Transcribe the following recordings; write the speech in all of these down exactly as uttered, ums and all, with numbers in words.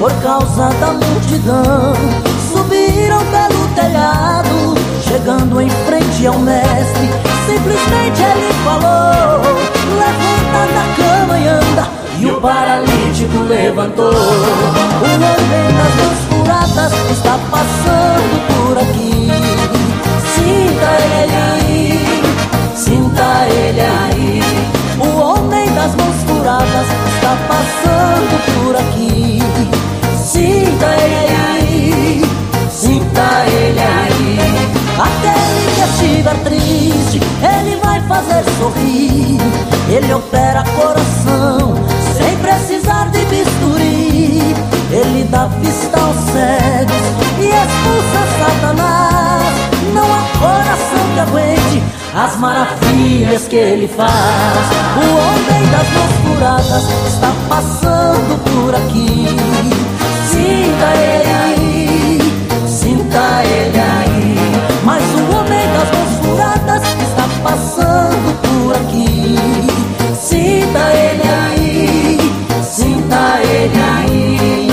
por causa da multidão. Subiram pelo telhado, chegando em frente ao mestre. Simplesmente ele falou: levanta da cama e anda. E o paralítico levantou. O homem das mãos furadas está passando por aqui. Sinta ele aí, sinta ele aí. O homem das mãos furadas está passando por aqui. Sinta ele aí, sinta ele aí. Aquele que estiver triste, ele vai fazer sorrir. Ele opera coração sem precisar de bisturi. Ele dá vista aos cegos e expulsa Satanás. Não há coração que aguente as maravilhas que ele faz. O homem das mãos furadas está passando por aqui. Sinta ele aí, sinta ele aí. Mas o homem das mãos furadas está passando por aqui. Sinta ele aí, sinta ele aí.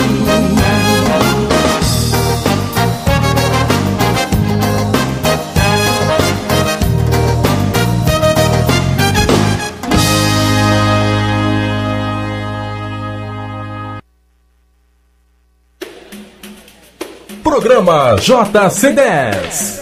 Programa J C dez.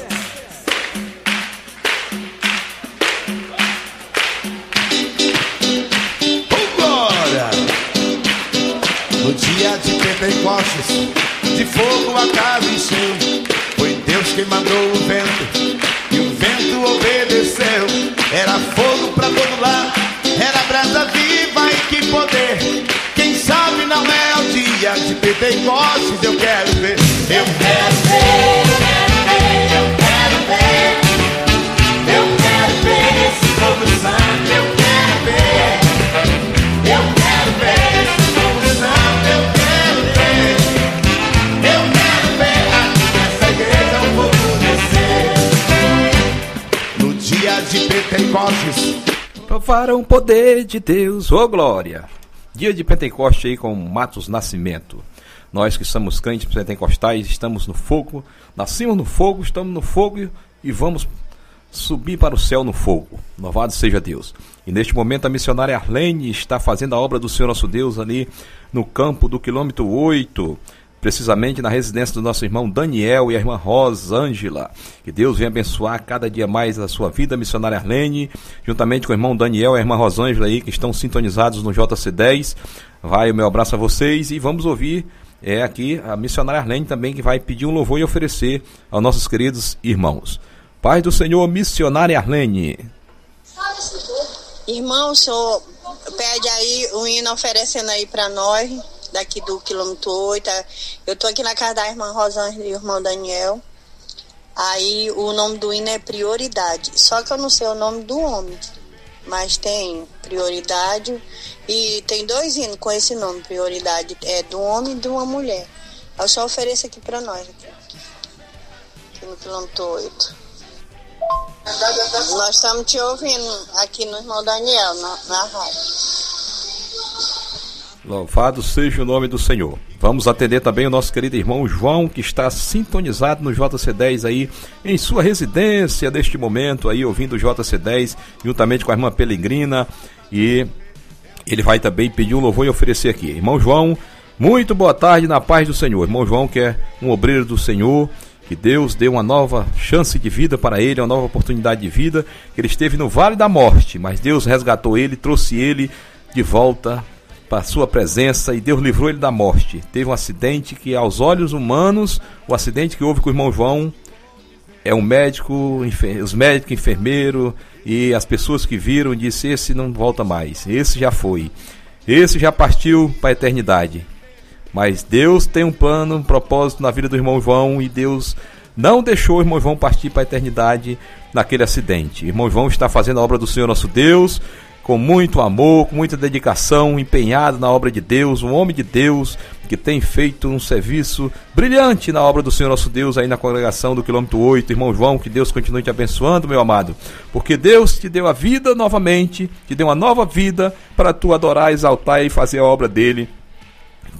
No dia de Pentecostes, de fogo a casa encheu. Foi Deus quem mandou o vento, e o vento obedeceu. Era fogo pra todo lado, era brasa viva e que poder. Quem sabe não é o dia de Pentecostes, eu quero ver. Eu quero ver, eu quero ver, eu quero ver esse fogo santo, eu quero ver, eu quero ver esse fogo santo, eu quero ver, eu quero ver aqui nessa igreja o fogo descer. No dia de Pentecostes, provaram o poder de Deus, ô glória. Dia de Pentecostes aí com Matos Nascimento. Nós que somos crentes pentecostais estamos no fogo, nascemos no fogo, estamos no fogo e vamos subir para o céu no fogo. Louvado seja Deus. E neste momento a missionária Arlene está fazendo a obra do Senhor nosso Deus ali no campo do quilômetro oito, precisamente na residência do nosso irmão Daniel e a irmã Rosângela. Que Deus venha abençoar cada dia mais a sua vida, missionária Arlene, juntamente com o irmão Daniel e a irmã Rosângela aí, que estão sintonizados no J C dez. Vai o meu abraço a vocês e vamos ouvir é, aqui a missionária Arlene também, que vai pedir um louvor e oferecer aos nossos queridos irmãos. Paz do Senhor, missionária Arlene. Irmão, o senhor pede aí o hino oferecendo aí para nós, daqui do quilômetro oito. Eu tô aqui na casa da irmã Rosângela e do irmão Daniel. Aí o nome do hino é Prioridade. Só que eu não sei o nome do homem, mas tem Prioridade. E tem dois hinos com esse nome, Prioridade. É do homem e de uma mulher. Eu só ofereço aqui para nós, aqui, aqui no quilômetro oito. Nós estamos te ouvindo aqui no irmão Daniel, na, na rádio. Louvado seja o nome do Senhor. Vamos atender também o nosso querido irmão João, que está sintonizado no J C dez aí, em sua residência neste momento aí, ouvindo o J C dez, juntamente com a irmã Pelegrina, e ele vai também pedir um louvor e oferecer aqui. Irmão João, muito boa tarde na paz do Senhor. Irmão João, que é um obreiro do Senhor, que Deus deu uma nova chance de vida para ele, uma nova oportunidade de vida. Ele esteve no vale da morte, mas Deus resgatou ele, trouxe ele de volta para a sua presença e Deus livrou ele da morte. Teve um acidente que, aos olhos humanos, o acidente que houve com o irmão João, é um médico, os médicos, enfermeiro e as pessoas que viram disse: esse não volta mais, esse já foi, esse já partiu para a eternidade. Mas Deus tem um plano, um propósito na vida do irmão João, e Deus não deixou o irmão João partir para a eternidade naquele acidente. O irmão João está fazendo a obra do Senhor nosso Deus com muito amor, com muita dedicação, empenhado na obra de Deus, um homem de Deus que tem feito um serviço brilhante na obra do Senhor nosso Deus aí na congregação do quilômetro oito. Irmão João, que Deus continue te abençoando, meu amado, porque Deus te deu a vida novamente, te deu uma nova vida para tu adorar, exaltar e fazer a obra dele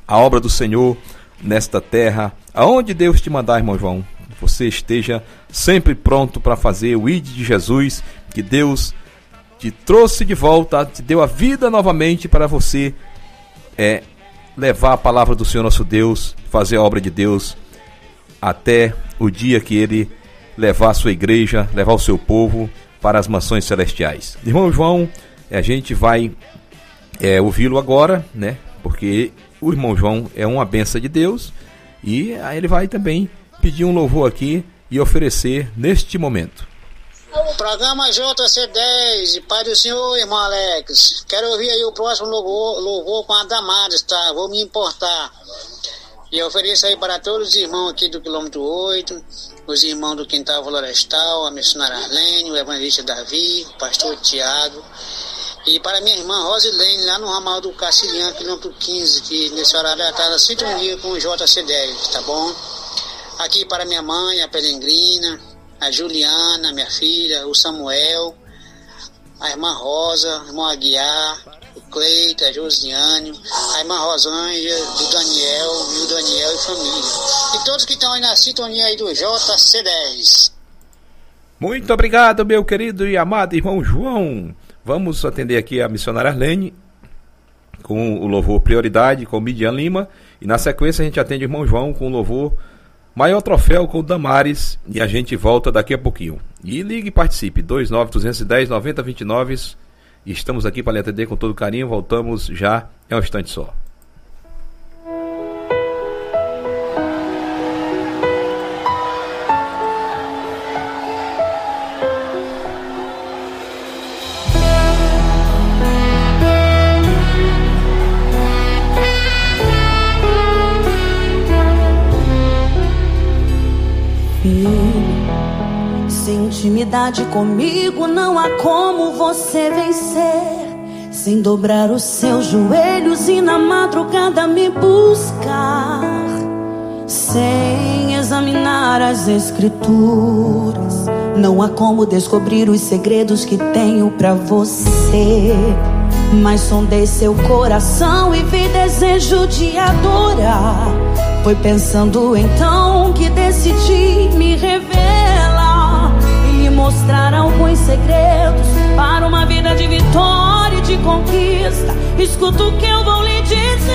a obra do Senhor nesta terra. Aonde Deus te mandar, irmão João, você esteja sempre pronto para fazer o I D de Jesus, que Deus te trouxe de volta, te deu a vida novamente para você é, levar a palavra do Senhor nosso Deus, fazer a obra de Deus até o dia que Ele levar a sua igreja, levar o seu povo para as mansões celestiais. Irmão João, a gente vai é, ouvi-lo agora, né? Porque o irmão João é uma benção de Deus e aí ele vai também pedir um louvor aqui e oferecer neste momento. Programa J C dez, Pai do Senhor, irmão Alex. Quero ouvir aí o próximo louvor, louvor com a Damares, tá? Vou me importar. E eu ofereço aí para todos os irmãos aqui do quilômetro oito, os irmãos do Quintal Florestal, a missionária Arlene, o evangelista Davi, o pastor Tiago. E para minha irmã Rosilene, lá no ramal do Cacilhão, quilômetro quinze, que nesse horário ela está na sintonia com o J C dez, tá bom? Aqui para minha mãe, a Pelengrina, a Juliana, minha filha, o Samuel, a irmã Rosa, o irmão Aguiar, o Cleito, a Josiane, a irmã Rosângela, do Daniel, e o Daniel e família. E todos que estão aí na sintonia aí do J C dez. Muito obrigado, meu querido e amado irmão João. Vamos atender aqui a missionária Arlene com o louvor Prioridade, com o Midian Lima. E na sequência a gente atende o irmão João com o louvor Maior Troféu com o Damares. E a gente volta daqui a pouquinho. E ligue e participe, dois nove um um zero nove zero dois nove. Estamos aqui para lhe atender com todo carinho. Voltamos já em um instante só. Sem intimidade comigo não há como você vencer. Sem dobrar os seus joelhos e na madrugada me buscar. Sem examinar as escrituras, não há como descobrir os segredos que tenho pra você. Mas sondei seu coração e vi desejo de adorar. Foi pensando então que decidi me revelar e lhe mostrar alguns segredos para uma vida de vitória e de conquista. Escuta o que eu vou lhe dizer,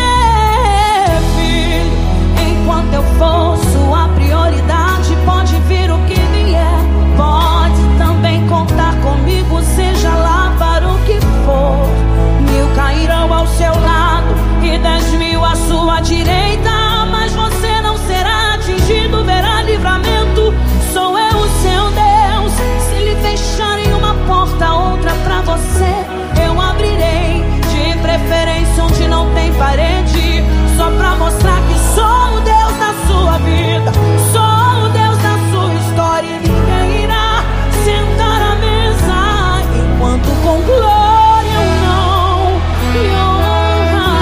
filho. Enquanto eu for sua prioridade, pode vir o que vier. Pode também contar comigo, seja lá para o que for. Mil cairão ao seu lado e dez mil à sua direita, mas você não será atingido, verá livramento. Sou eu o seu Deus. Se lhe fecharem uma porta, outra pra você eu abrirei, de preferência onde não tem parede, só pra mostrar que sou o Deus da sua vida, sou o Deus da sua história. E ninguém irá sentar à mesa enquanto com glória eu não me honra.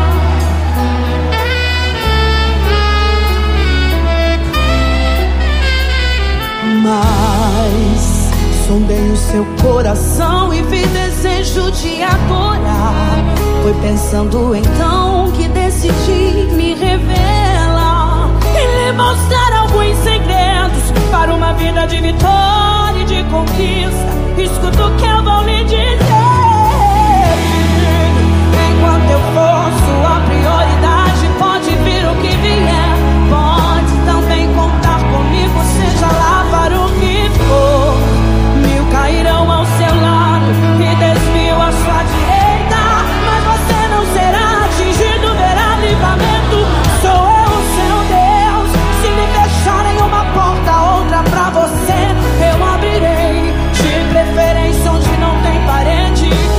Mas sondei o seu coração e vi desejo de adorar. Foi pensando então que decidi me revelar e lhe mostrar alguns segredos para uma vida de vitória e de conquista. Escuta o que eu vou lhe dizer. Enquanto eu for sua prioridade, pode vir o que vier. Pode também contar comigo, seja lá para o que for. Mil cairão ao seu lado e dez mil à sua direita, mas você não será atingido, verá livramento. Sou eu o seu Deus. Se lhe fecharem uma porta, outra pra você eu abrirei, de preferência onde não tem parede,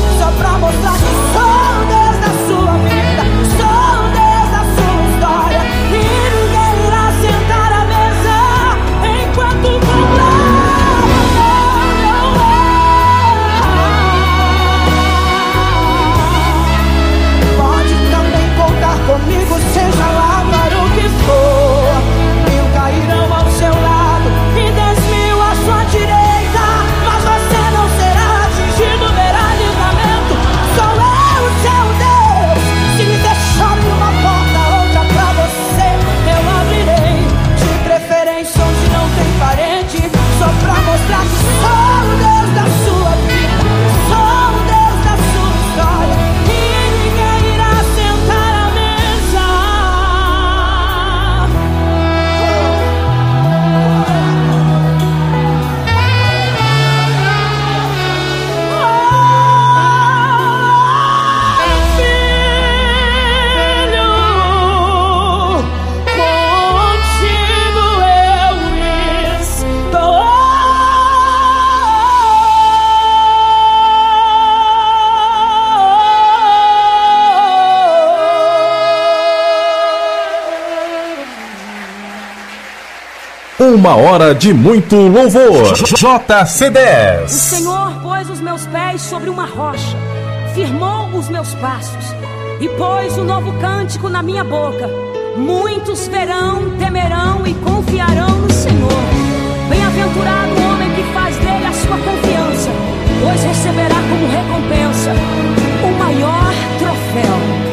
Uma hora de muito louvor. J C dez. O Senhor pôs os meus pés sobre uma rocha, firmou os meus passos e pôs um novo cântico na minha boca. Muitos verão, temerão e confiarão no Senhor. Bem-aventurado o homem que faz dele a sua confiança, pois receberá como recompensa o maior troféu.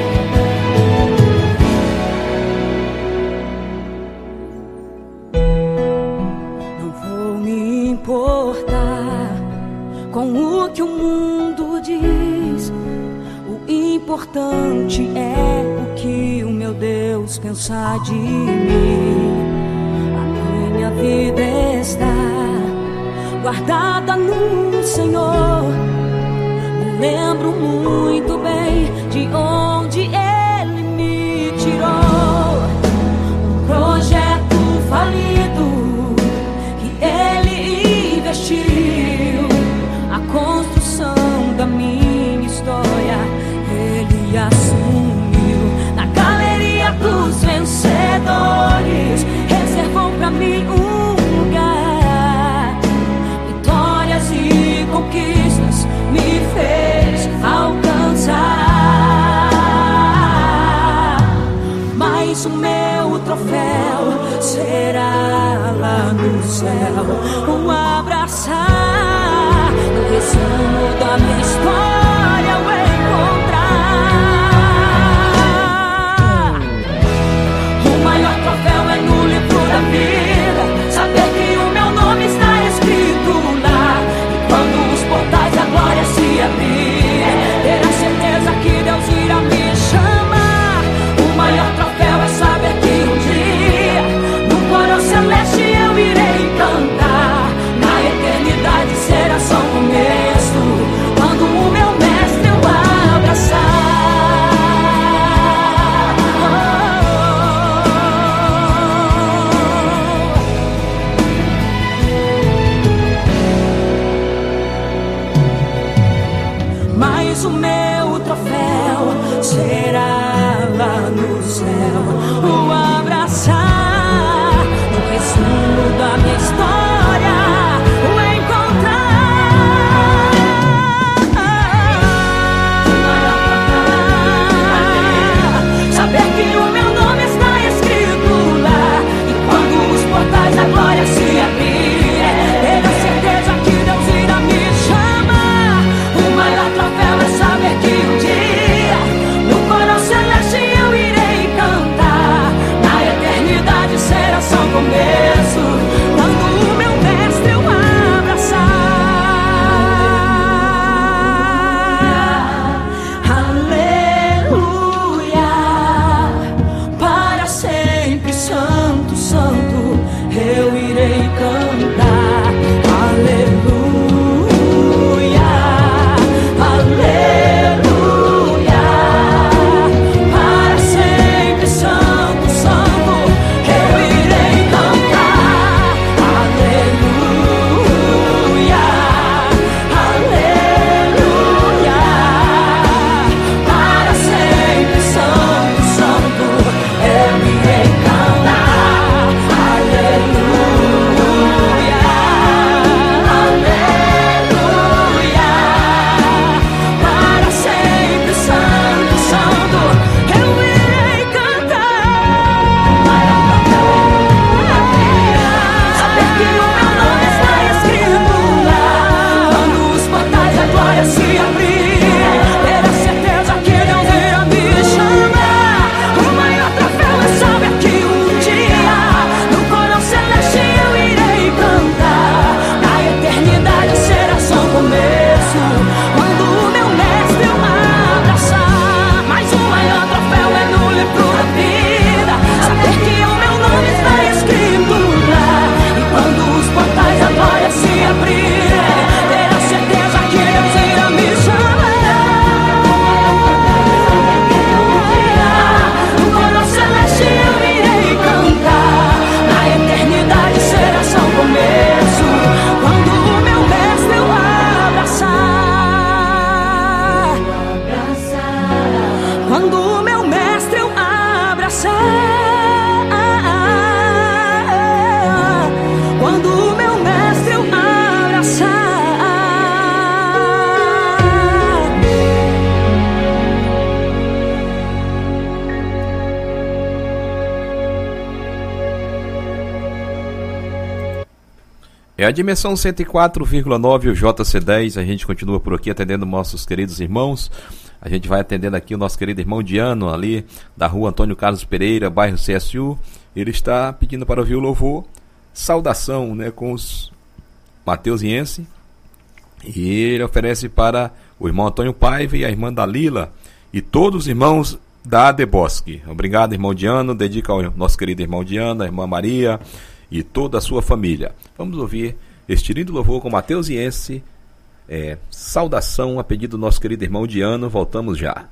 Com o que o mundo diz, o importante é o que o meu Deus pensa de mim. A minha vida está guardada no Senhor. Me lembro muito bem de onde Ele me tirou. Um projeto falido que Ele investiu, a construção da minha história Ele assumiu. Na galeria dos vencedores reservou pra mim um lugar. Vitórias e conquistas me fez alcançar. Mas o meu troféu será lá no céu, um abraçar, no resumo da minha história eu encontrar. O maior troféu é no livro da vida, saber que o meu nome está escrito lá. E quando os portais da glória se abrirem, ter a certeza que Deus irá me chamar. O maior troféu é saber que um dia no coro celeste eu irei cantar. Na eternidade será só um começo, quando o meu mestre eu abraçar. Mas o meu troféu será lá no céu, o abraçar, no resumo da minha história o encontrar. Saber que o meu nome está escrito lá, e quando os portais da glória se abrirem, ter a certeza que Deus irá me chamar. O maior troféu é saber que um dia no coro celeste eu irei cantar. Na É a dimensão cento e quatro vírgula nove, o J C dez. A gente continua por aqui atendendo nossos queridos irmãos. A gente vai atendendo aqui o nosso querido irmão Diano, ali da rua Antônio Carlos Pereira, bairro C S U. Ele está pedindo para ouvir o louvor Saudação, né, com os mateusienses. E ele oferece para o irmão Antônio Paiva e a irmã Dalila e todos os irmãos da Adebosque. Obrigado, irmão Diano. Dedica ao nosso querido irmão Diano, a irmã Maria e toda a sua família. Vamos ouvir este lindo louvor com mateusiense, é, Saudação, a pedido do nosso querido irmão Diano. Voltamos já.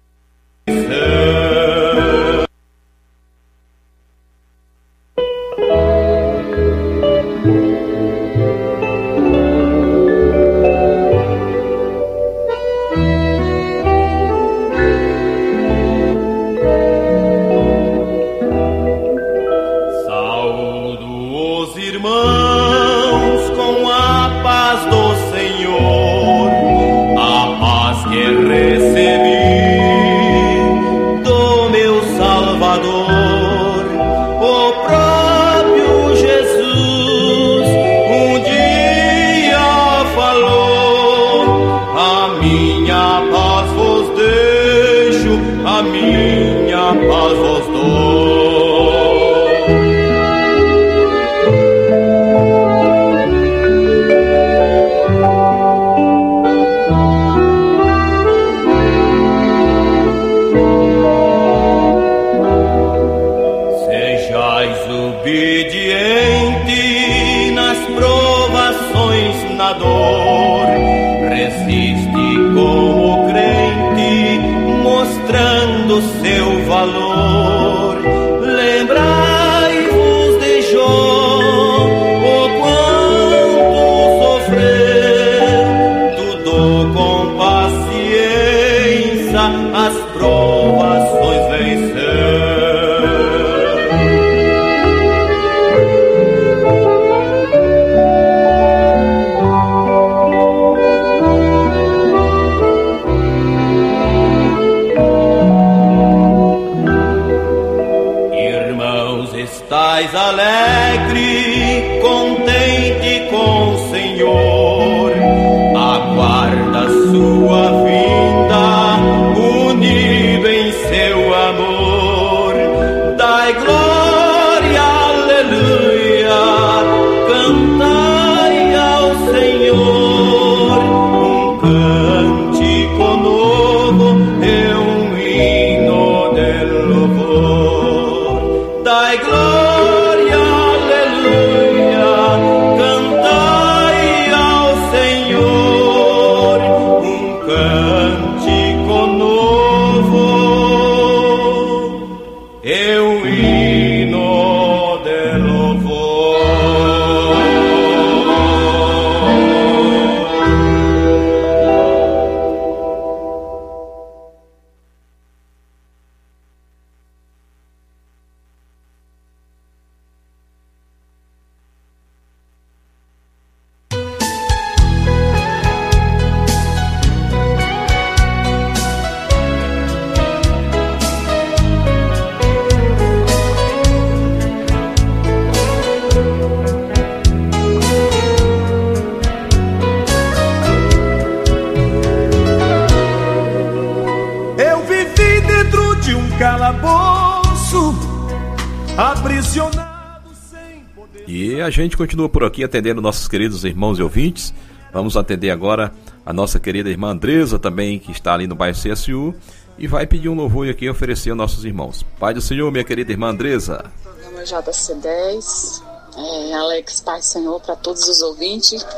E a gente continua por aqui atendendo nossos queridos irmãos e ouvintes. Vamos atender agora a nossa querida irmã Andresa também, que está ali no bairro C S U, e vai pedir um louvor aqui e oferecer aos nossos irmãos. Pai do Senhor, minha querida irmã Andresa. Programa J C dez, é, Alex, Pai do Senhor, para todos os ouvintes.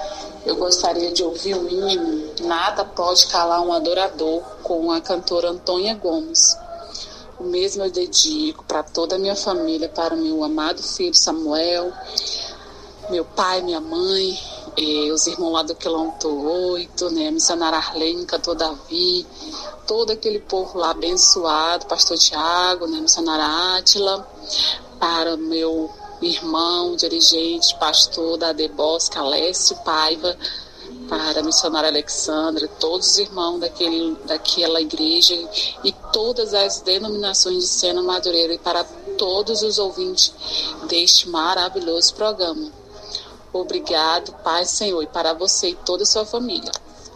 Eu gostaria de ouvir o hino Nada Pode Calar um Adorador, com a cantora Antônia Gomes. O mesmo eu dedico para toda a minha família, para o meu amado filho Samuel, meu pai, minha mãe, eh, os irmãos lá do quilômetro oito, né, a missionária Arlene, cantor Davi, todo aquele povo lá abençoado, pastor Tiago, né, missionária Átila, para meu irmão, dirigente, pastor da Adebosque, Alessio Paiva, para a missionária Alexandra, todos os irmãos daquele, daquela igreja e todas as denominações de Sena Madureira, e para todos os ouvintes deste maravilhoso programa. Obrigado, Pai, Senhor, e para você e toda a sua família.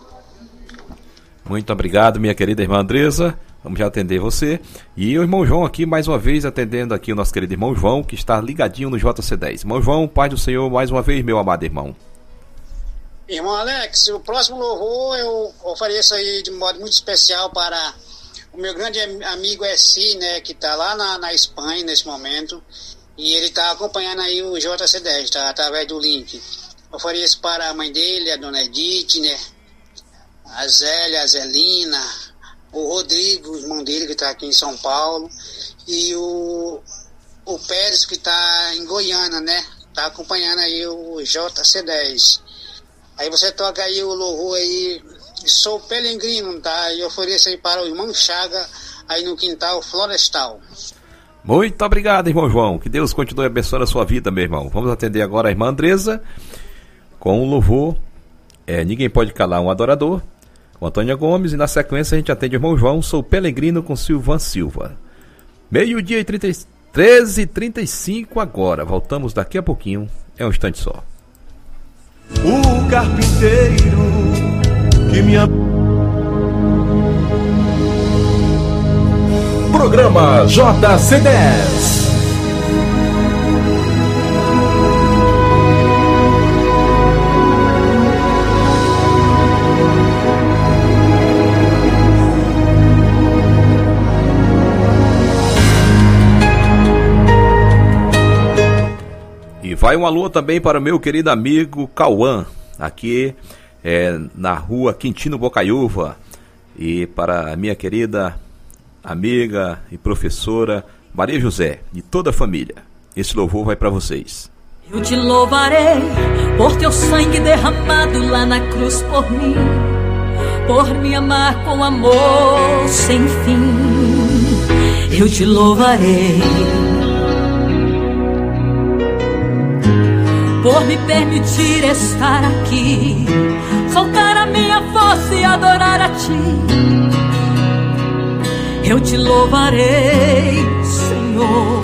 Muito obrigado, minha querida irmã Andresa. Vamos já atender você. E o irmão João aqui, mais uma vez, atendendo aqui o nosso querido irmão João, que está ligadinho no J C dez. Irmão João, Pai do Senhor, mais uma vez, meu amado irmão. Irmão Alex, o próximo louvor eu ofereço aí de modo muito especial para o meu grande amigo Essi, né, que está lá na, na Espanha nesse momento, e ele está acompanhando aí o J C dez, tá, através do link. Ofereço para a mãe dele, a dona Edith, né, a Zélia, a Zelina, o Rodrigo, o irmão dele que está aqui em São Paulo, e o, o Pérez que está em Goiânia, né, está acompanhando aí o J C dez. Aí você toca aí o louvor aí, Sou Peregrino, tá? E ofereço aí para o irmão Chaga, aí no Quintal Florestal. Muito obrigado, irmão João. Que Deus continue abençoando a sua vida, meu irmão. Vamos atender agora a irmã Andresa com o louvor é, Ninguém Pode Calar um Adorador, com Antônia Gomes. E na sequência a gente atende o irmão João, Sou Peregrino, com Silvan Silva. Meio-dia e trinta, treze e trinta e cinco agora. Voltamos daqui a pouquinho. É um instante só. O carpinteiro que me am... Programa J C dez. E vai um alô também para o meu querido amigo Cauã, aqui é, na rua Quintino Bocaiúva, e para a minha querida amiga e professora Maria José e toda a família. Esse louvor vai para vocês. Eu te louvarei por teu sangue derramado lá na cruz por mim, por me amar com amor sem fim. Eu te louvarei por me permitir estar aqui, soltar a minha força e adorar a ti. Eu te louvarei, Senhor,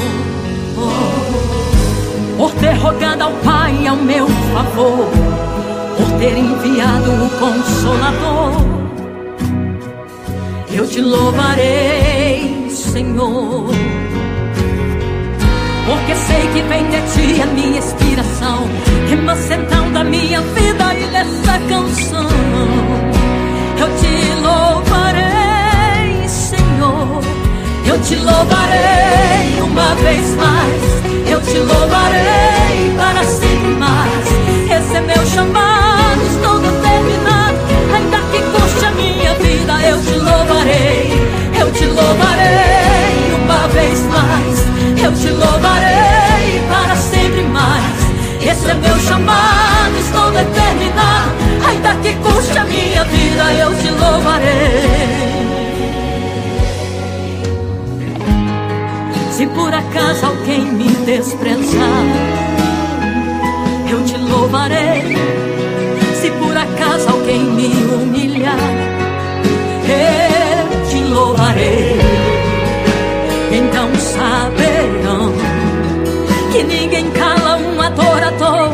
por ter rogado ao Pai ao meu favor, por ter enviado o Consolador. Eu te louvarei, Senhor, porque sei que vem de ti a minha inspiração, emancetão da minha vida e dessa canção. Eu te louvarei, Senhor, eu te louvarei uma vez mais, eu te louvarei para sempre mais. Esse é meu chamado, estou determinado, ainda que custe a minha vida. Eu te louvarei, eu te louvarei uma vez mais, eu te louvarei para sempre mais. Esse é meu chamado, estou determinado, ainda que custe a minha vida. Eu te louvarei. Se por acaso alguém me desprezar, eu te louvarei. Se por acaso alguém me humilhar, eu te louvarei. Então saberão que ninguém cala um adorador.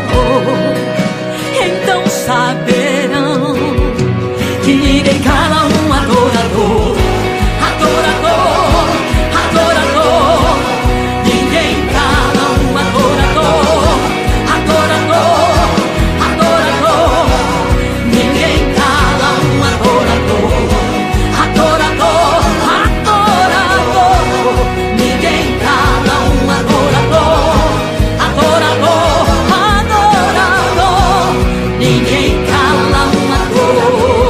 Então saberão que ninguém cala um adorador. Adorador, adorador, ninguém cala um adorador. Adorador, adorador, ninguém cala um adorador. Adorador, adorador, ninguém cala um adorador. Adorador, adorador, ninguém cala um adorador.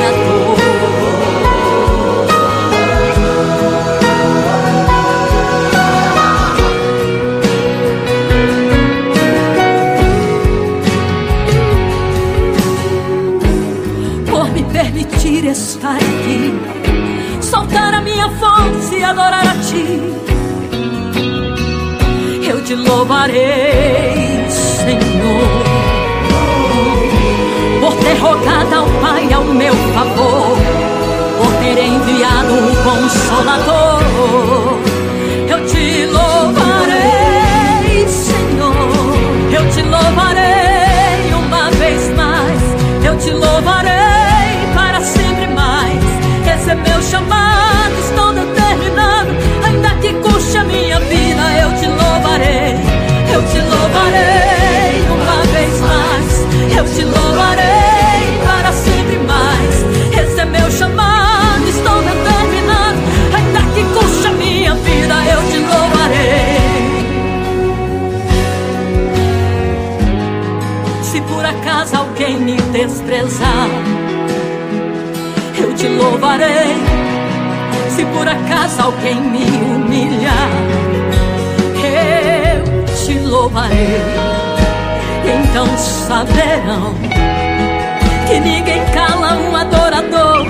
Por me permitir estar aqui, soltar a minha força e adorar a ti. Eu te louvarei, Senhor, por ter rogado ao Pai ao meu favor, por ter enviado um Consolador. Eu te louvarei, Senhor, eu te louvarei. te louvarei para sempre mais. Esse é meu chamado, estou determinado. Ainda que custe a minha vida, eu te louvarei. Eu te louvarei uma vez mais. Eu te louvarei para sempre mais. Esse é meu chamado, estou determinado. Ainda que custe a minha vida, eu te louvarei. Se por acaso alguém me desprezar, eu te louvarei. Se por acaso alguém me humilhar, eu te louvarei. Então saberão que ninguém cala um adorador.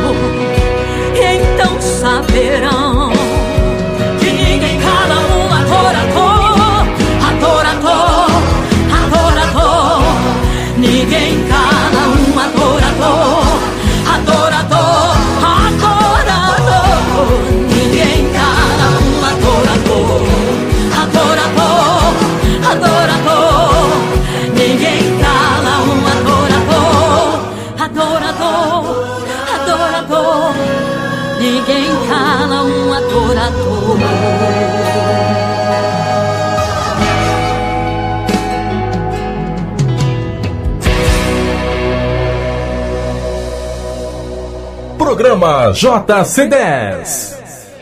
Então saberão que ninguém cala um adorador. Adorador, adorador. Ninguém cala um adorador. Adorador, adorador. Ninguém cala um adorador. Adorador, adorador. Ninguém cala um adorador. Adorador, adorador. Ninguém cala um adorador. Programa J C dez.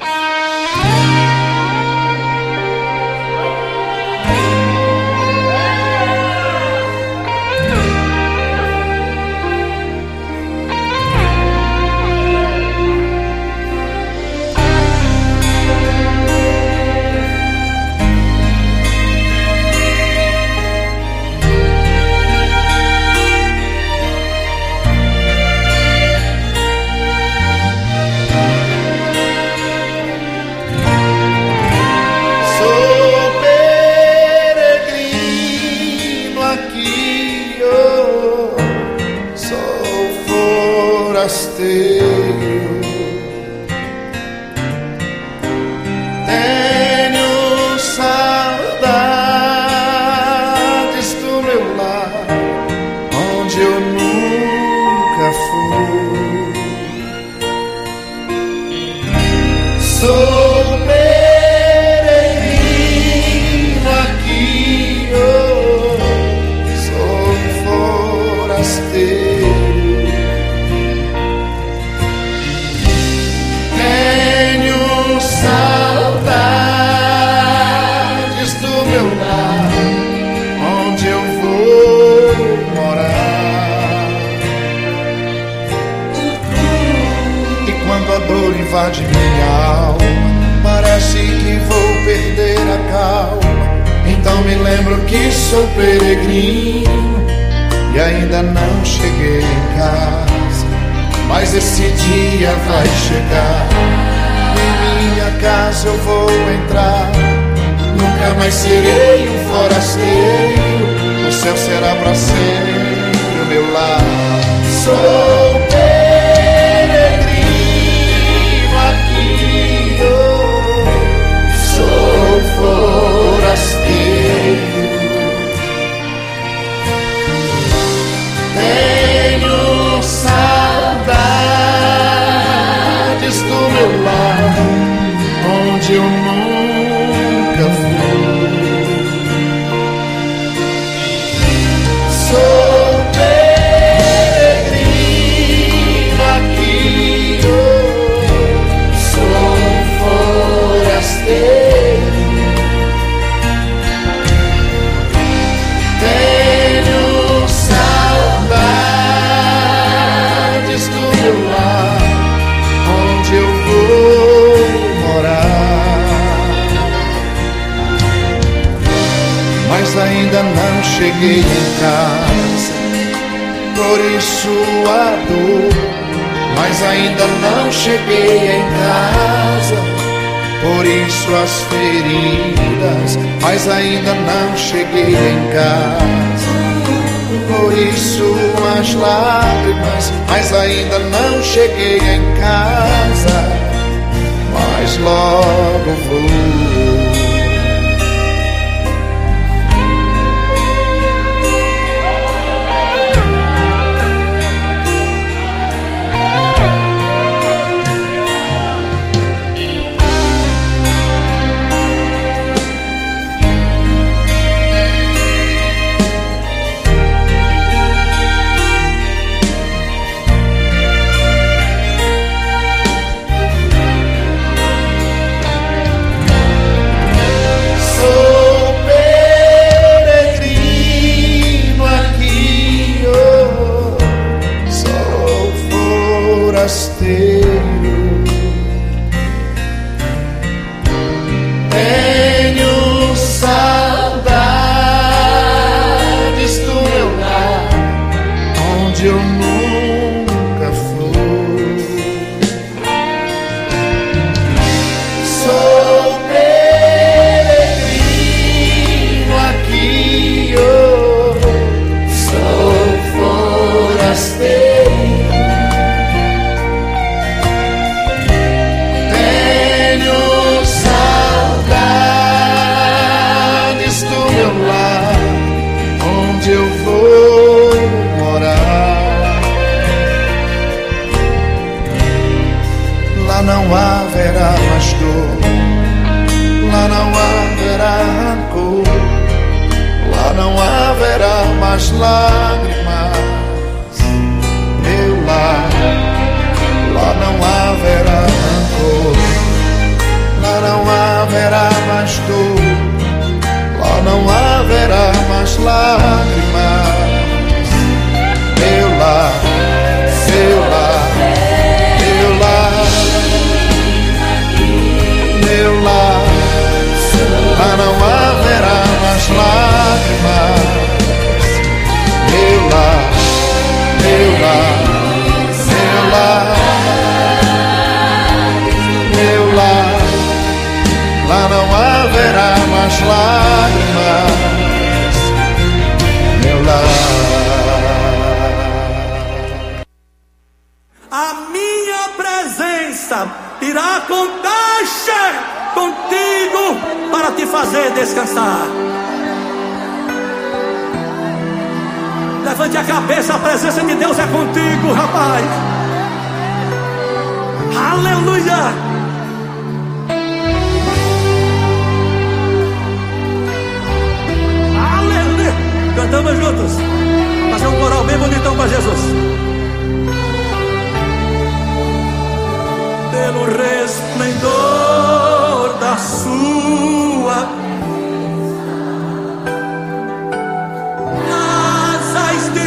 Tenho saudades do meu lar, onde eu nunca fui. Sou peregrino aqui, oh, sou forasteiro. Saudades do meu lar, onde eu vou morar. E quando a dor invade minha alma, parece que vou perder a calma. Então me lembro que sou peregrino e ainda não cheguei em casa. Mas esse dia vai chegar. Minha casa eu vou entrar, nunca mais serei um forasteiro. O céu será pra sempre o meu lar. Sou peregrino aqui, oh, sou forasteiro. Tenho saudades do meu lar, onde eu nunca fui. Sou peregrino aqui, oh, sou forasteiro. Tenho saudades do meu lar, onde eu vou morar. Mas ainda não cheguei em casa, por isso a dor. Mas ainda não cheguei em casa, por isso as feridas. Mas ainda não cheguei em casa, por isso as lágrimas. Mas ainda não cheguei em casa, mas logo vou. Lá não haverá rancor, lá não haverá mais lágrimas. Meu lar, lá não haverá rancor, lá não haverá mais dor, lá não haverá mais lágrimas. Meu lar, seu lar, meu lar, meu lar, lá não haverá mais lágrimas. Meu lar, meu lar, meu lar, meu lar, lá não haverá mais lágrimas. Meu lar. A minha presença irá contar contigo para te fazer descansar. Levante a cabeça, a presença de Deus é contigo, rapaz. Aleluia. Aleluia. Cantamos juntos. Fazer um coral bem bonitão para Jesus. Pelo resplendor da sua asas de...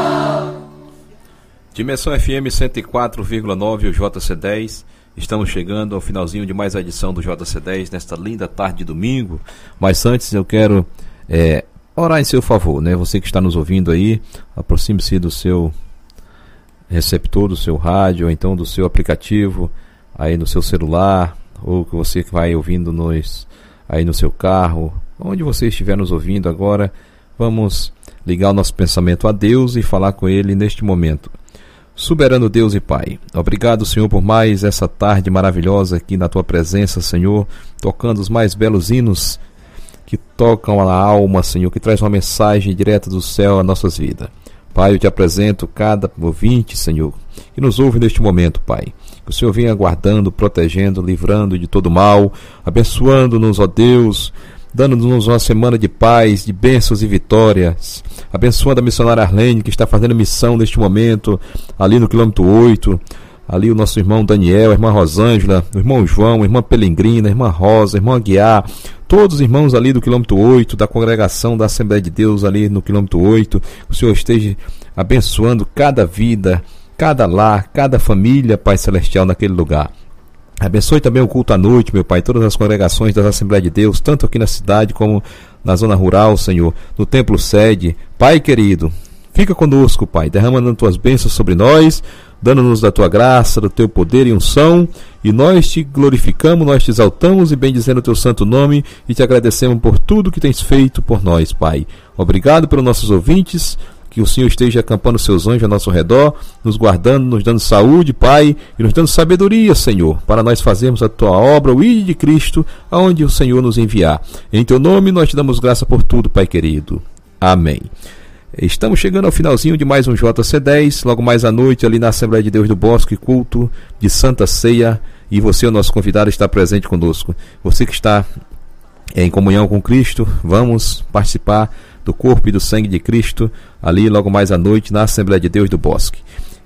Dimensão F M cento e quatro vírgula nove, o J C dez. Estamos chegando ao finalzinho de mais a edição do J C dez nesta linda tarde de domingo. Mas antes eu quero é, orar em seu favor, né? Você que está nos ouvindo aí, aproxime-se do seu receptor, do seu rádio, ou então do seu aplicativo aí no seu celular, ou que você vai ouvindo nos, aí no seu carro, onde você estiver nos ouvindo agora. Vamos ligar o nosso pensamento a Deus e falar com Ele neste momento. Soberano Deus e Pai, obrigado, Senhor, por mais essa tarde maravilhosa aqui na Tua presença, Senhor, tocando os mais belos hinos que tocam a alma, Senhor, que traz uma mensagem direta do céu às nossas vidas. Pai, eu te apresento cada ouvinte, Senhor, que nos ouve neste momento, Pai. Que o Senhor venha guardando, protegendo, livrando de todo mal, abençoando-nos, ó Deus, dando-nos uma semana de paz, de bênçãos e vitórias. Abençoando a missionária Arlene, que está fazendo missão neste momento, ali no quilômetro oito. Ali o nosso irmão Daniel, a irmã Rosângela, o irmão João, a irmã Pelengrina, a irmã Rosa, a irmã Aguiar, todos os irmãos ali do quilômetro oito, da congregação da Assembleia de Deus ali no quilômetro oito. O Senhor esteja abençoando cada vida, cada lar, cada família, Pai Celestial, naquele lugar. Abençoe também o culto à noite, meu Pai, todas as congregações da Assembleia de Deus, tanto aqui na cidade como na zona rural, Senhor, no templo sede. Pai querido, fica conosco, Pai, derramando as tuas bênçãos sobre nós, dando-nos da tua graça, do teu poder e unção, e nós te glorificamos, nós te exaltamos e bendizendo o teu santo nome, e te agradecemos por tudo que tens feito por nós, Pai. Obrigado pelos nossos ouvintes, que o Senhor esteja acampando seus anjos ao nosso redor, nos guardando, nos dando saúde, Pai, e nos dando sabedoria, Senhor, para nós fazermos a tua obra, o I D de Cristo, aonde o Senhor nos enviar. Em teu nome nós te damos graça por tudo, Pai querido. Amém. Estamos chegando ao finalzinho de mais um J C dez, logo mais à noite ali na Assembleia de Deus do Bosque, culto de Santa Ceia, e você, o nosso convidado, está presente conosco. Você que está em comunhão com Cristo, vamos participar do corpo e do sangue de Cristo, ali logo mais à noite na Assembleia de Deus do Bosque.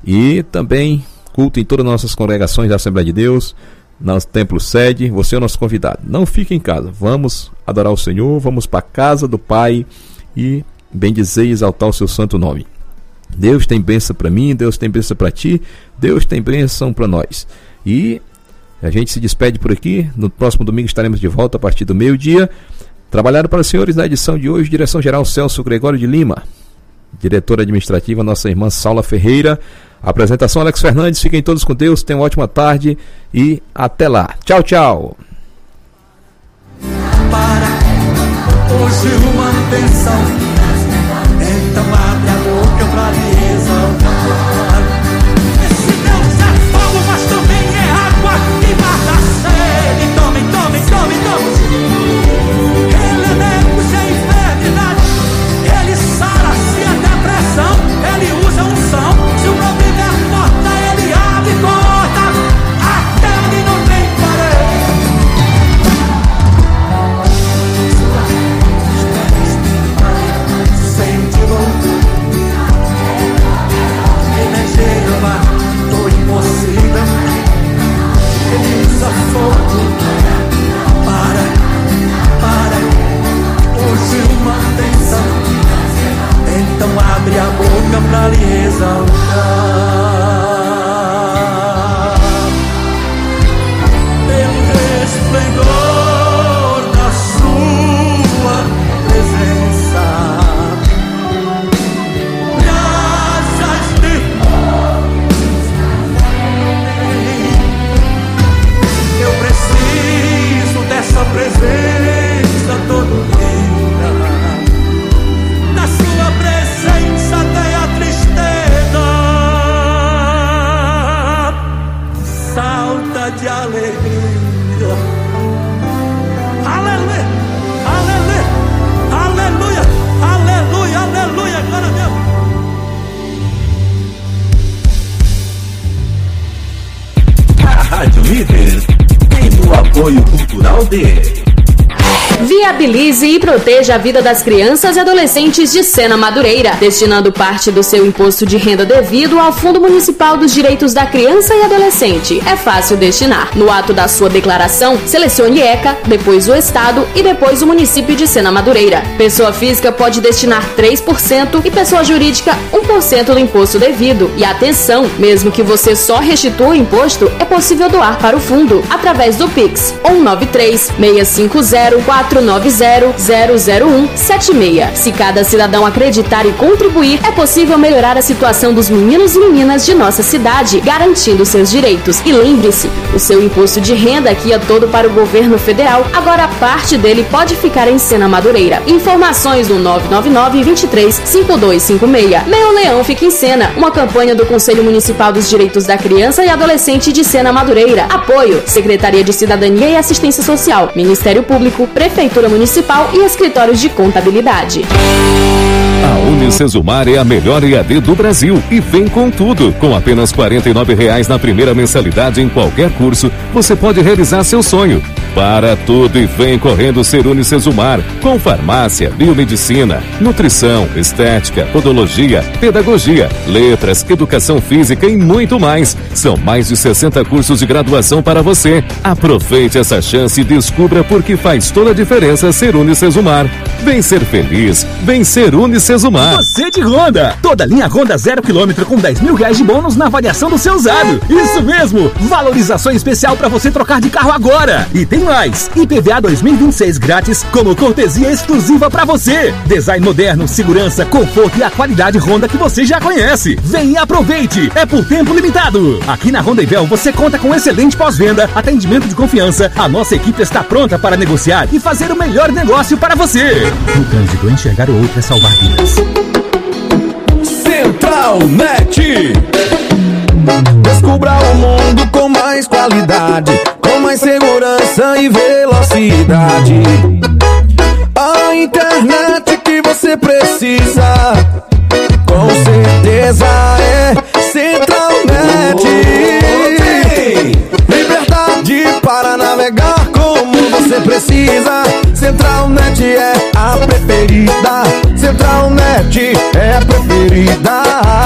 E também culto em todas as nossas congregações da Assembleia de Deus, no templo sede. Você é o nosso convidado. Não fique em casa, vamos adorar o Senhor, vamos para a casa do Pai e bendizer e exaltar o seu santo nome. Deus tem bênção para mim, Deus tem bênção para ti, Deus tem bênção para nós. E a gente se despede por aqui. No próximo domingo estaremos de volta a partir do meio-dia. Trabalharam para os senhores na edição de hoje, direção-geral Celso Gregório de Lima, diretora administrativa nossa irmã Saula Ferreira, apresentação Alex Fernandes. Fiquem todos com Deus, tenham uma ótima tarde e até lá. Tchau, tchau. Para hoje uma bênção, então abre a boca pra lhe exaltar. Esse Deus é fogo, mas também é água e mata a sede. Tome, tome, tome, tome. Ele é Deus sem enfermidade, ele sara se a depressão, ele usa unção. Se o problema é porta, ele abre porta, até onde não tem parede. Apoio Cultural de... Viabilize e proteja a vida das crianças e adolescentes de Sena Madureira, destinando parte do seu imposto de renda devido ao Fundo Municipal dos Direitos da Criança e Adolescente. É fácil destinar. No ato da sua declaração, selecione ECA, depois o Estado e depois o município de Sena Madureira. Pessoa física pode destinar três por cento e pessoa jurídica um por cento do imposto devido. E atenção, mesmo que você só restitua o imposto, é possível doar para o fundo através do Pix um nove três, seis cinco zero, quatro nove zero, zero zero um sete seis. Se cada cidadão acreditar e contribuir, é possível melhorar a situação dos meninos e meninas de nossa cidade, garantindo seus direitos. E lembre-se, o seu imposto de renda aqui é todo para o governo federal, agora parte dele pode ficar em Sena Madureira. Informações no nove nove nove, dois três, cinco dois cinco seis. Meu Leão fica em Sena, uma campanha do Conselho Municipal dos Direitos da Criança e Adolescente de Sena Madureira. Apoio: Secretaria de Cidadania e Assistência Social, Ministério Público, Prefeitura Municipal e Escritórios de Contabilidade. A Unicesumar é a melhor E A D do Brasil e vem com tudo. Com apenas quarenta e nove reais na primeira mensalidade em qualquer curso, você pode realizar seu sonho. Para tudo e vem correndo ser Unicesumar, com farmácia, biomedicina, nutrição, estética, podologia, pedagogia, letras, educação física e muito mais. São mais de sessenta cursos de graduação para você. Aproveite essa chance e descubra por que faz toda a diferença ser Unicesumar. Vem ser feliz, vem ser Unicesumar. Você de Honda, toda linha Honda zero quilômetro com dez mil reais de bônus na avaliação do seu usado. Isso mesmo, valorização especial para você trocar de carro agora. E tem mais, I P V A dois mil e vinte e seis grátis como cortesia exclusiva para você. Design moderno, segurança, conforto e a qualidade Honda que você já conhece. Vem e aproveite, é por tempo limitado. Aqui na Honda Ivel você conta com excelente pós-venda, atendimento de confiança. A nossa equipe está pronta para negociar e fazer o melhor negócio para você. No trânsito, enxergar o outro é salvar vidas. Central Net. Descubra o mundo com mais qualidade, com mais segurança e velocidade. A internet que você precisa, com certeza é Central Net. Liberdade para navegar como você precisa. Central Net é a preferida. Central Net é a preferida.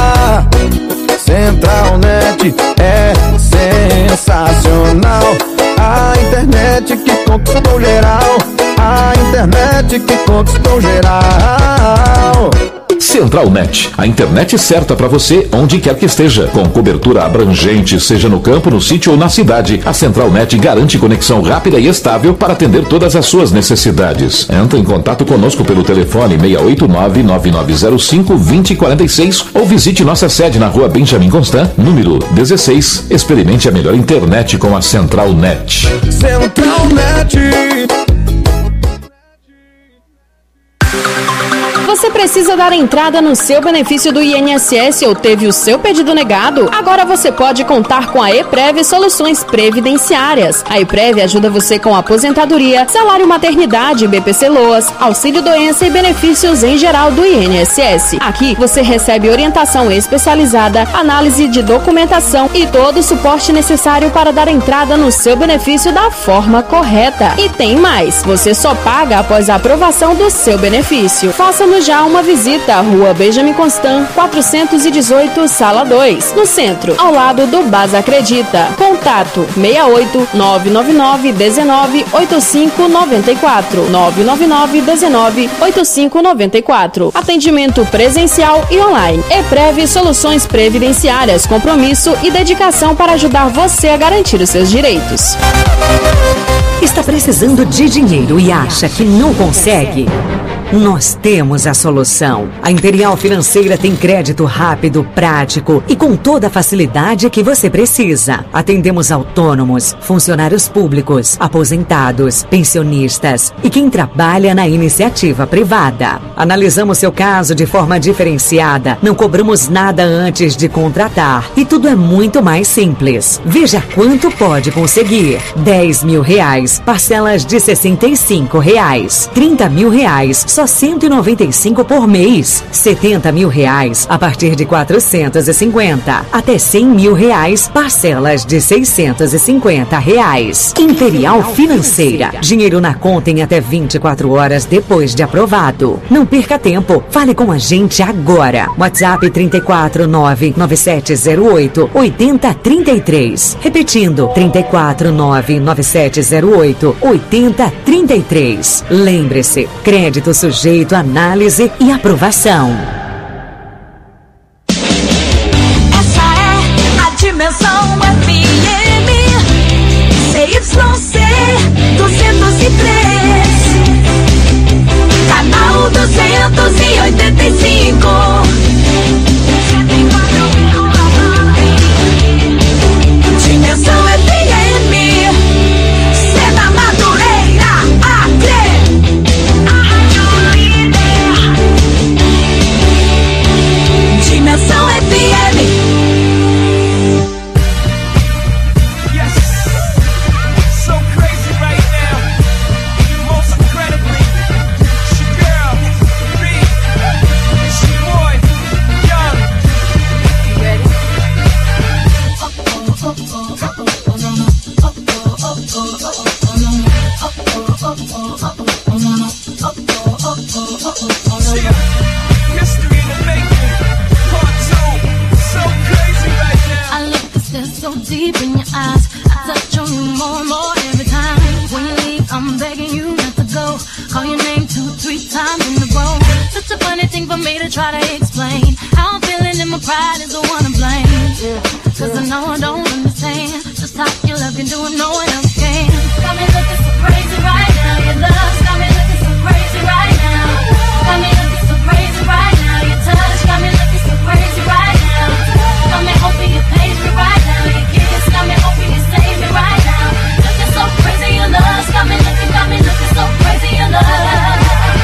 Central Net é sensacional. A internet que conquistou geral. A internet que conquistou geral. Central Net, a internet certa para você onde quer que esteja, com cobertura abrangente, seja no campo, no sítio ou na cidade. A Central Net garante conexão rápida e estável para atender todas as suas necessidades. Entre em contato conosco pelo telefone seis oito nove, nove nove zero cinco, dois zero quatro seis ou visite nossa sede na rua Benjamin Constant, número dezesseis. Experimente a melhor internet com a Central Net. Central Net. Você precisa dar entrada no seu benefício do I N S S ou teve o seu pedido negado? Agora você pode contar com a EPREV Soluções Previdenciárias. A EPREV ajuda você com aposentadoria, salário maternidade, B P C Loas, auxílio doença e benefícios em geral do I N S S. Aqui você recebe orientação especializada, análise de documentação e todo o suporte necessário para dar entrada no seu benefício da forma correta. E tem mais, você só paga após a aprovação do seu benefício. Faça-nos já uma visita à rua Benjamin Constant, quatrocentos e dezoito, sala dois, no centro, ao lado do Basa Acredita. Contato seis oito nove nove nove um nove oito cinco nove quatro, nove nove nove um nove oito cinco nove quatro. Atendimento presencial e online. EPREV Soluções Previdenciárias, compromisso e dedicação para ajudar você a garantir os seus direitos. Está precisando de dinheiro e acha que não consegue? Nós temos a solução. A Imperial Financeira tem crédito rápido, prático e com toda a facilidade que você precisa. Atendemos autônomos, funcionários públicos, aposentados, pensionistas e quem trabalha na iniciativa privada. Analisamos seu caso de forma diferenciada, não cobramos nada antes de contratar e tudo é muito mais simples. Veja quanto pode conseguir. dez mil reais, parcelas de sessenta e cinco reais. trinta mil reais, só só cento e noventa e cinco por mês. setenta mil reais a partir de quatrocentos e cinquenta. Até cem mil reais, parcelas de seiscentos e cinquenta reais. Imperial Financeira. Dinheiro na conta em até vinte e quatro horas depois de aprovado. Não perca tempo. Fale com a gente agora. WhatsApp trinta e quatro, nove nove sete zero oito, oito zero três três. Repetindo, trinta e quatro, nove nove sete zero oito, oito zero três três. Lembre-se, crédito sujeito a análise e aprovação. Essa é a Dimensão F M C Y C duzentos e três, canal duzentos e oitenta e cinco. Dimensão F M, Sena Madureira, Acre. Dimensão F M. So deep in your eyes, I touch on you more and more every time. When you leave, I'm begging you not to go. Call your name two, three times in a row. Such a funny thing for me to try to explain. How I'm feeling and my pride is the one to blame. Yeah, cause I know I don't understand just how your love can do it, no one else can. Got me looking so crazy right now. Your love's got me looking so crazy right now. Got me looking so crazy right now. Your touch got me looking so crazy right now. Got me hoping you page me right now. Your kiss got me hoping you save me right now. Looking so crazy, your love's got me looking, got me looking so crazy, your love.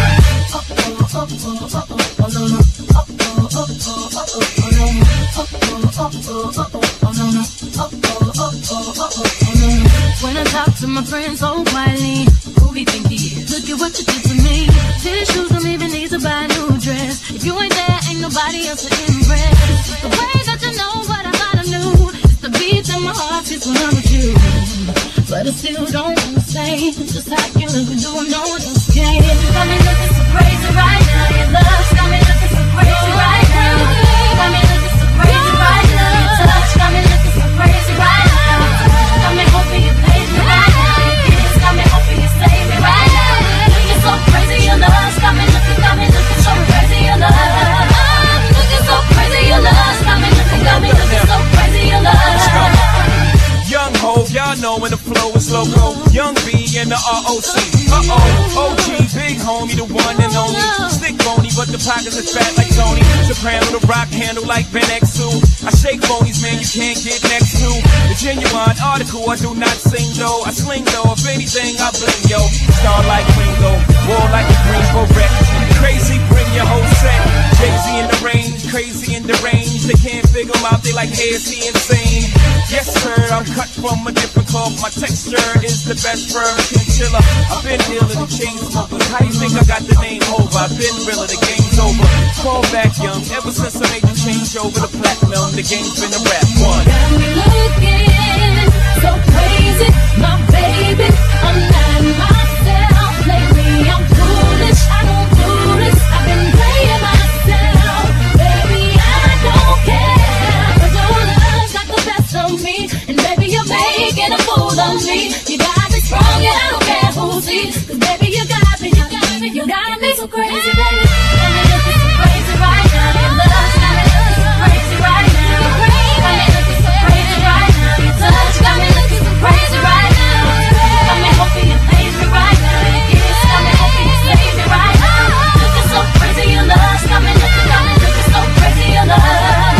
Oh oh oh oh oh oh oh no no. Oh oh oh oh oh oh no no. Oh oh oh oh oh oh no no. Oh oh oh oh oh oh no no. When I talk to my friends so quietly, who do you think he is? Look at what you did to me. Tissues don't even need to buy a new dress. If you ain't there, ain't nobody else to impress. The way that you know what I thought I knew. It's the beat in my heart beats when I'm with you. But I still don't understand just how you look and do it, no one else can. Got me looking so crazy right now. Your love's got me looking so crazy right now. Got me looking so crazy right now. Your touch got me looking so crazy right now. Got me hoping you page me right now. Your kiss got me hoping you save me right now. Looking so crazy, your love's got me looking, got me looking so crazy, your love. Looking so crazy, your love's got me looking, got me looking so crazy, your love. Young Hov, y'all know when the flow is loco. Young B and the R O C. Uh-oh, O G, big homie, the one and only. Stick bony, but the pockets is fat like Tony. Soprano, the rock handle like Ben X two. I shake bonies, man, you can't get next to. The genuine article, I do not sing though. I sling though, if anything, I bling yo. Star like Ringo, war like a Greensboro wreck. Crazy, bring your whole set. Jay-Z in the range, crazy in the range. They can't figure him out, they like, hey, is he insane? Yes, sir, I'm cut from a different cloth. My texture is the best firm chinchilla. I've been dealing with chain smokers. How you think I got the name over? I've been realer, the game's over. Fall back young, ever since I made the change over the platinum, the game's been a rap one. Got me looking so crazy, my baby. I'm not myself lately. I'm foolish, I don't do this. I've been playing myself, baby. I don't care. 'Cause your love's got the best of me, and baby you're making a fool of me. You got me strong and I don't care who sees. 'Cause baby you got me, you got me, you got me so crazy, baby. Got me looking so crazy right now. Your love's got me looking so crazy right now. Got me looking so crazy right now. Your touch got me looking so crazy right now. Got me hoping you page me right now. Your kiss got me hoping you save me right now. Looking so crazy, your love's got me looking, got me looking so crazy, your love.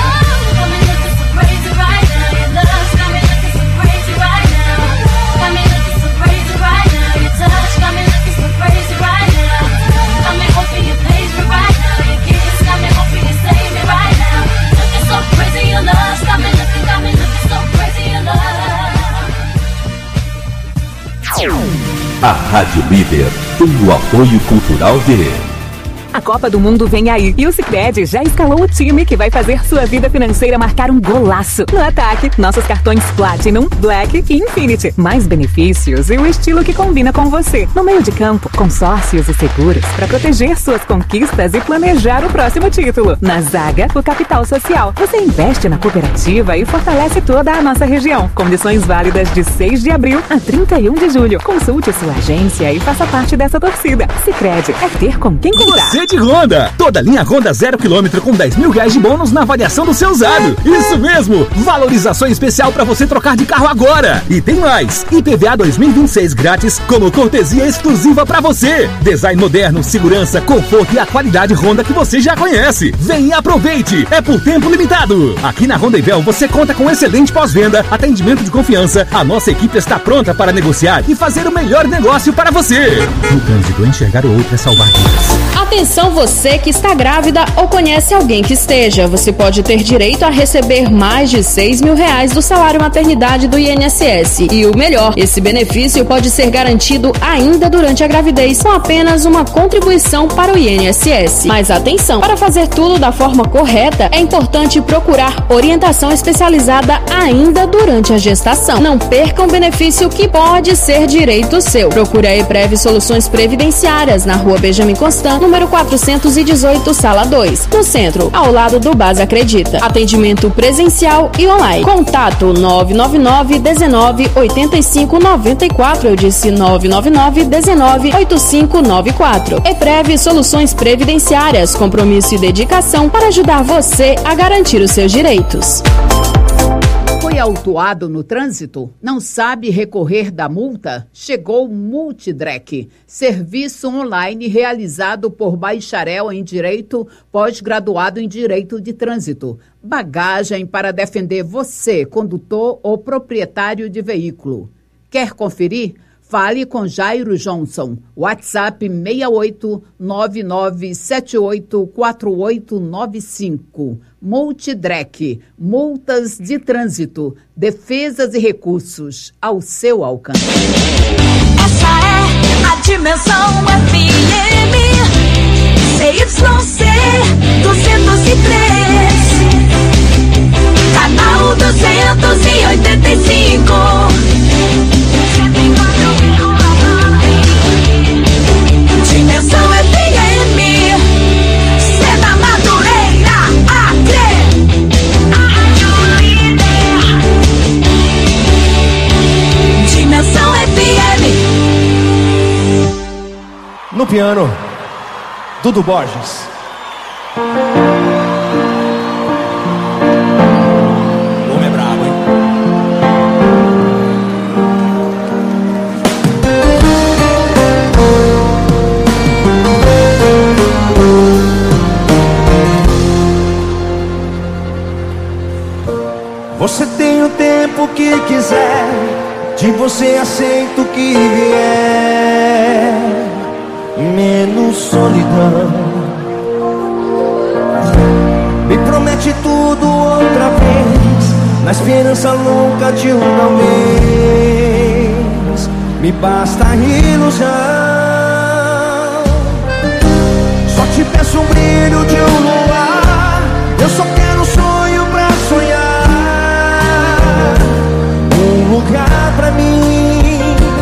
Got me looking so crazy right now. Your love's got me looking so crazy right now. Got me looking so crazy right now. Your touch got me looking so crazy right now. Got me hoping you page me right now. Your kiss got me hoping you save me right now. Looking so crazy, your love's got me looking, got me looking so crazy, your love. A Rádio Líder tem o apoio cultural de... A Copa do Mundo vem aí e o Sicredi já escalou o time que vai fazer sua vida financeira marcar um golaço. No ataque, nossos cartões Platinum, Black e Infinity. Mais benefícios e o estilo que combina com você. No meio de campo, consórcios e seguros para proteger suas conquistas e planejar o próximo título. Na zaga, o capital social. Você investe na cooperativa e fortalece toda a nossa região. Condições válidas de seis de abril a trinta e um de julho. Consulte sua agência e faça parte dessa torcida. Sicredi é ter com quem contar. Você de Honda. Toda linha Honda zero quilômetro com dez mil reais de bônus na avaliação do seu usado. Isso mesmo! Valorização especial para você trocar de carro agora. E tem mais. I P V A dois mil e vinte e seis grátis como cortesia exclusiva para você. Design moderno, segurança, conforto e a qualidade Honda que você já conhece. Vem e aproveite. É por tempo limitado. Aqui na Honda Ivel você conta com excelente pós-venda, atendimento de confiança. A nossa equipe está pronta para negociar e fazer o melhor negócio para você. No trânsito, enxergar o outro é salvar vidas. Atenção você que está grávida ou conhece alguém que esteja. Você pode ter direito a receber mais de seis mil reais do salário maternidade do I N S S. E o melhor, esse benefício pode ser garantido ainda durante a gravidez com apenas uma contribuição para o I N S S. Mas atenção, para fazer tudo da forma correta, é importante procurar orientação especializada ainda durante a gestação. Não perca um benefício que pode ser direito seu. Procure a Eprev Soluções Previdenciárias na Rua Benjamin Constant, número quatrocentos e dezoito, sala dois, no centro, ao lado do Base Acredita. Atendimento presencial e online. Contato nove nove nove, dezenove, oitenta e cinco, noventa e quatro. Eu disse nove nove nove, dezenove, oitenta e cinco, noventa e quatro. Eprev Soluções Previdenciárias. Compromisso e dedicação para ajudar você a garantir os seus direitos. Foi autuado no trânsito? Não sabe recorrer da multa? Chegou o Multidrec, serviço online realizado por bacharel em Direito, pós-graduado em Direito de Trânsito. Bagagem para defender você, condutor ou proprietário de veículo. Quer conferir? Fale com Jairo Johnson. WhatsApp seis oito nove nove sete oito quatro oito nove cinco. Multidrec, multas de trânsito, defesas e recursos ao seu alcance. Essa é a Dimensão F M C Y C duzentos e três, canal duzentos e oitenta e cinco. Dimensão F M, Sena Madureira, Acre, a Rádio Líder. Dimensão F M. No piano, Dudu Borges. O homem é brabo, hein? Você tem o tempo que quiser, de você aceito o que vier, menos solidão. Me promete tudo outra vez, na esperança louca de um mês. Me basta a ilusão. Só te peço um brilho de um luar. Eu só quero um sonho pra sonhar, um lugar pra mim.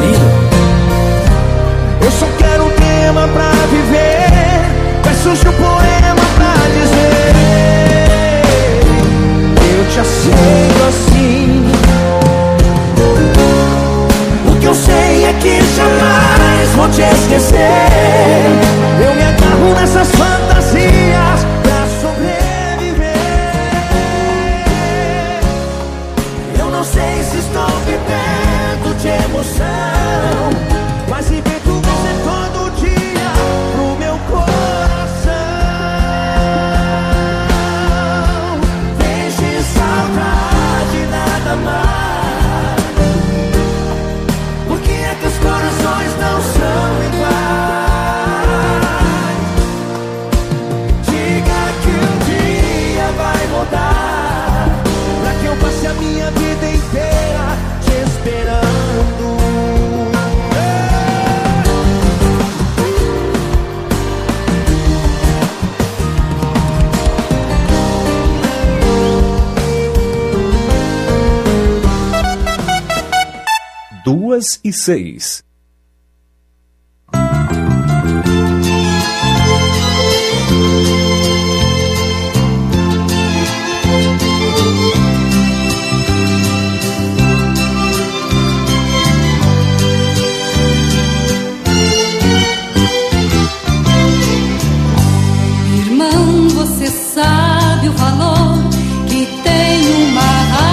Eu só quero um tema pra viver, versos de um poema pra dizer: eu te aceito assim. O que eu sei é que jamais vou te esquecer. Eu me agarro nessas fantasias pra duas e seis. Irmão, você sabe o valor que tem uma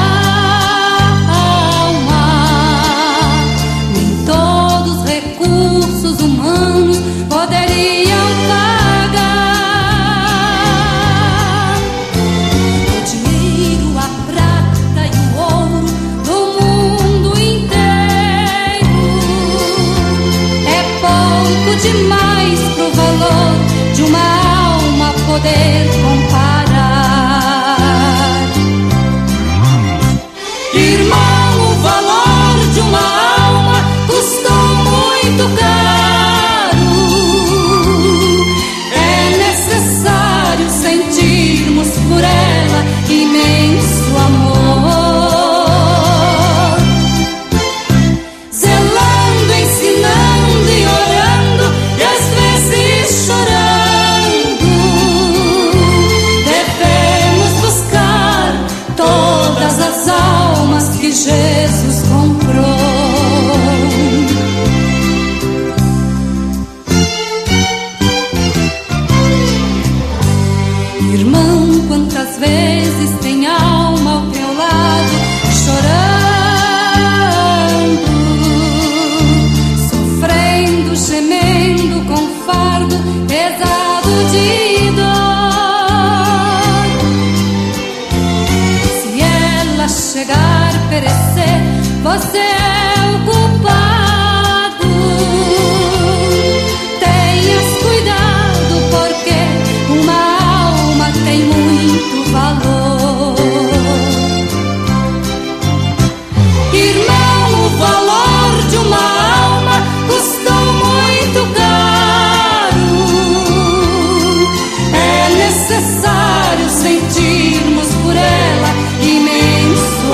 alma. Nem todos os recursos humanos poderiam pagar o dinheiro, a prata e o ouro do mundo inteiro. É pouco demais pro valor de uma alma poder comparar. Irmão, o valor de uma alma custou muito caro. É necessário sentirmos por ela imenso amor, zelando, ensinando e orando, e às vezes chorando. Devemos buscar todas as almas que Jesus comprou. Irmão, quantas vezes tem alma ao teu lado chorando, sofrendo, gemendo com fardo pesado de dor. Se ela chegar a perecer, você é o culpado. Tenhas cuidado, porque uma alma tem muito valor. Irmão, o valor de uma alma custou muito caro. É necessário sentirmos por ela imenso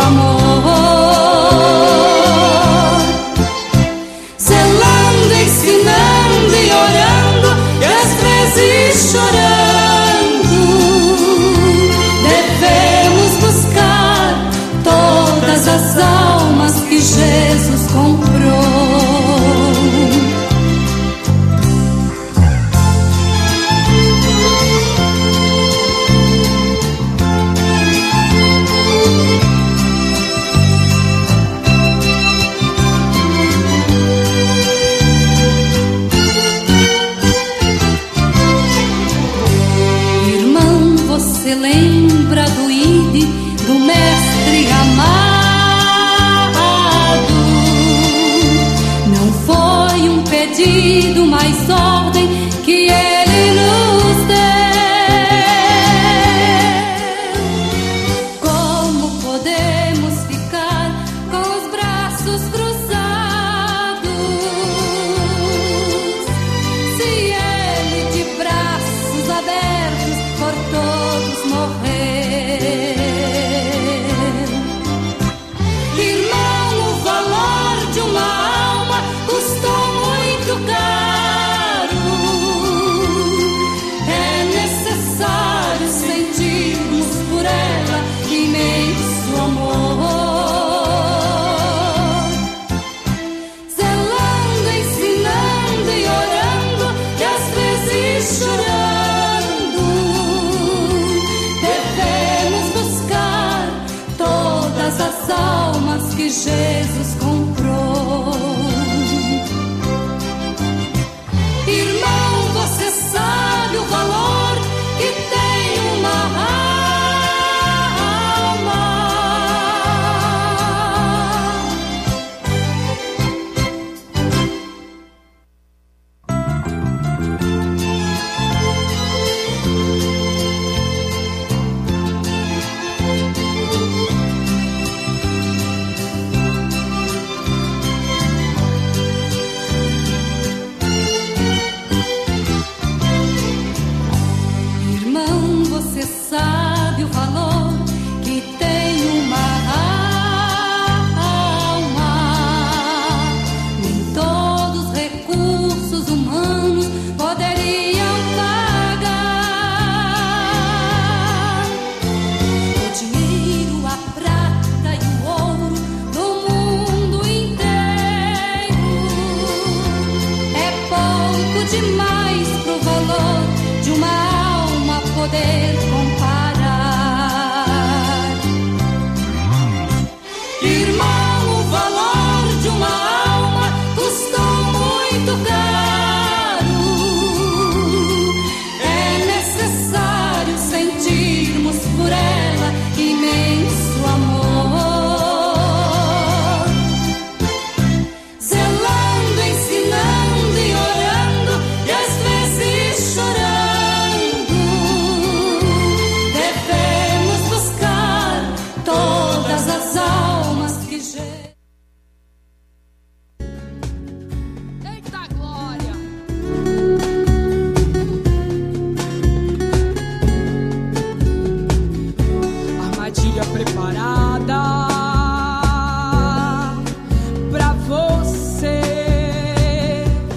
amor, zelando, ensinando e orando, e às vezes chorando. Devemos buscar todas as almas que Jesus comprou. Irmão, você lembra do I D, do mestre amado? Não foi um pedido, mas ordem que ele nos deu. Como podemos ficar com os braços cruzados, se ele de braços abertos por todos morrer? Irmão, o valor de uma alma custou muito caro. demais pro valor de uma alma poder comprar.